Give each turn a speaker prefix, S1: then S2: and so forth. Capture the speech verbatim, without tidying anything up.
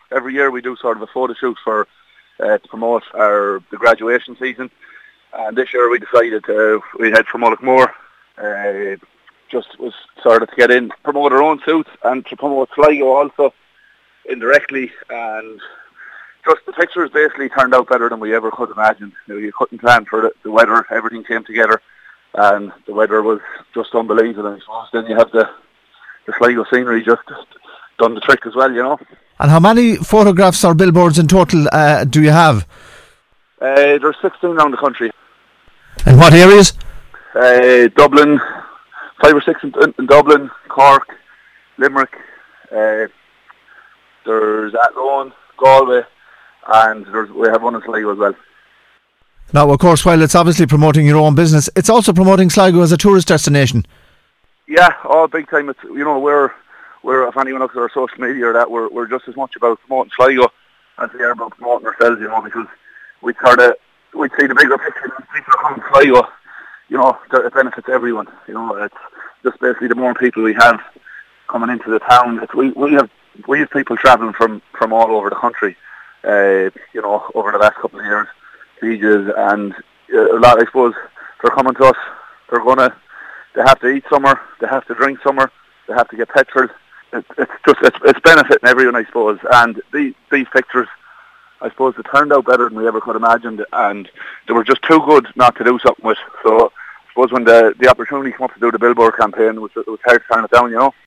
S1: every year we do sort of a photo shoot for uh, to promote our the graduation season. And this year we decided to we head for Mullaghmore. Uh, just was sort of to get in, promote our own suits, and to promote Sligo also indirectly. And just the pictures basically turned out better than we ever could imagine. You know, you couldn't plan for the, the weather. Everything came together, and the weather was just unbelievable. And I suppose then you have the the Sligo scenery just, just done the trick as well, you know.
S2: And how many photographs or billboards in total uh, do you have?
S1: Uh, there's sixteen around the country.
S2: In what areas?
S1: Uh, Dublin, five or six in, in Dublin, Cork, Limerick. Uh, there's Athlone, Galway, and there's, we have one in Sligo as well.
S2: Now, of course, while it's obviously promoting your own business, it's also promoting Sligo as a tourist destination.
S1: Yeah, all big time. It's, you know, we're we're if anyone looks at our social media or that, we're we're just as much about promoting Sligo as we are about promoting ourselves. You know, because we sort of we see the bigger picture. And people are coming to Sligo. You know, it benefits everyone. You know, it's just basically the more people we have coming into the town. It's, we we have we have people travelling from from all over the country. Uh, you know, over the last couple of years, sieges, and uh, a lot. I suppose they're coming to us. They're gonna. They have to eat somewhere. They have to drink somewhere. They have to get petrol. It, it's just it's, it's benefiting everyone, I suppose. And these these pictures, I suppose, they turned out better than we ever could imagine, and they were just too good not to do something with. So I suppose when the the opportunity came up to do the billboard campaign, it was, it was hard to turn it down, you know.